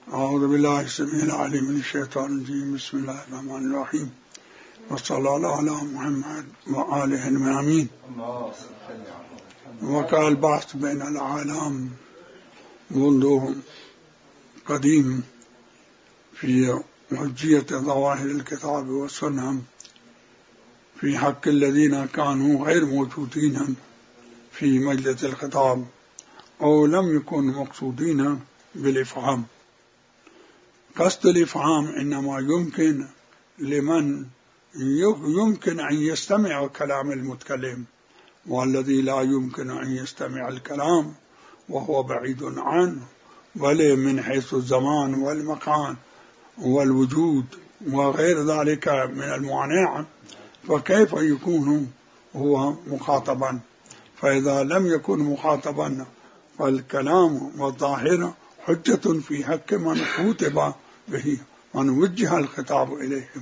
أعوذ بالله السميع العليم من الشيطان الرجيم. بسم الله الرحمن الرحيم، وصلى الله على محمد وآله الميامين. وقع البحث بين العالم منذ قديم في حجية ظواهر الكتاب والسنة في حق الذين كانوا غير موجودين في مجلس الخطاب أو لم يكونوا مقصودين بالإفهام. قصد الإفهام إنما يمكن لمن يمكن أن يستمع كلام المتكلم، والذي لا يمكن أن يستمع الكلام وهو بعيد عنه، بل من حيث الزمان والمكان والوجود وغير ذلك من الموانع، فكيف يكون هو مخاطبا؟ فإذا لم يكن مخاطبا فالكلام والظاهرة حجة في حق من خاطب به، من وجه الخطاب إليهم.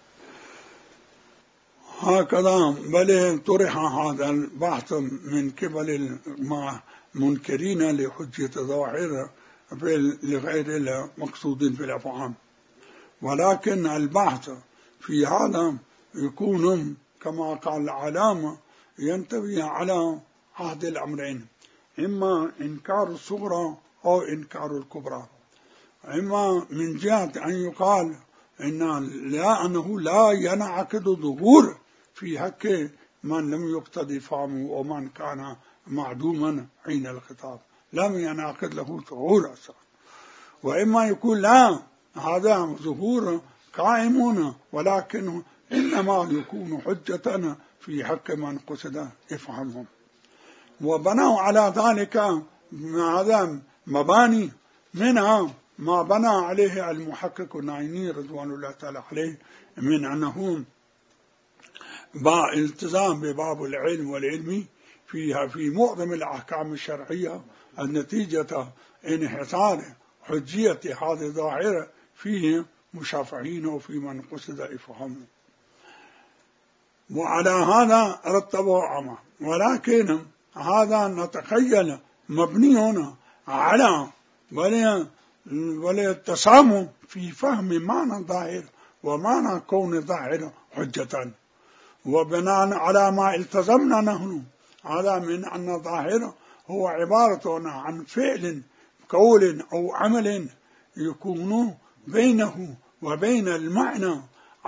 هكذا بل طرح هذا البحث من قبل المنكرين لحجية الظواهر لغير المقصودين في الأفهام، ولكن البحث في هذا يكون كما قال العلامة ينتبه على أحد الأمرين، إما إنكار الصغرى أو إنكار الكبرى. إما من جهة أن يقال أنه لا ينعقد ظهور في حق من لم يقتضي فهمه ومن كان معدوما حين الخطاب، لم ينعقد له ظهور أصلا. وإما يقول لا، هذا ظهور قائم ولكن إنما يكون حجة في حق من قصد إفهامهم. وبنوا على ذلك هذا مباني، منها ما بنى عليه المحقق النعيمي رضوان الله تعالى عليه من أنه التزام بباب العلم والعلم فيها في معظم الأحكام الشرعية النتيجة انحصار حجية هذه الظاهرة فيه مشافعين وفي من قصد إفهامه. وعلى هذا رتبوا عما، ولكن هذا نتخيل مبني على التسامح في فهم معنى الظاهر ومعنى كون الظاهر حجة، وبناء على ما التزمنا نحن هذا من أن الظاهر هو عبارة عن فعل قول أو عمل يكون بينه وبين المعنى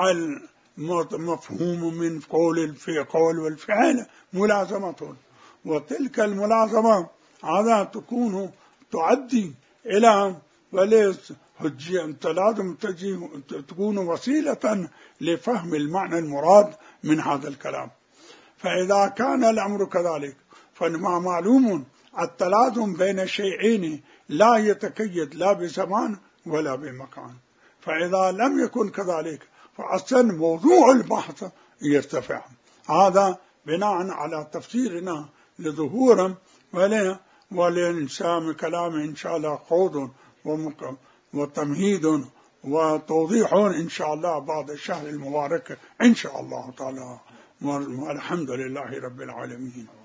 المفهوم من في قول والفعل ملازمة، وتلك الملازمة هذا تؤدي إلى حجية، لازم تكون وسيلة لفهم المعنى المراد من هذا الكلام. فإذا كان الأمر كذلك فما معلوم التلازم بين شيئين لا يتقيد لا بزمان ولا بمكان. فإذا لم يكن كذلك فأصلا موضوع البحث يرتفع. هذا بناء على تفسيرنا لظهور ولإنسان كلام إن شاء الله خوض وتمهيد وتوضيح إن شاء الله بعد الشهر المبارك إن شاء الله تعالى. والحمد لله رب العالمين.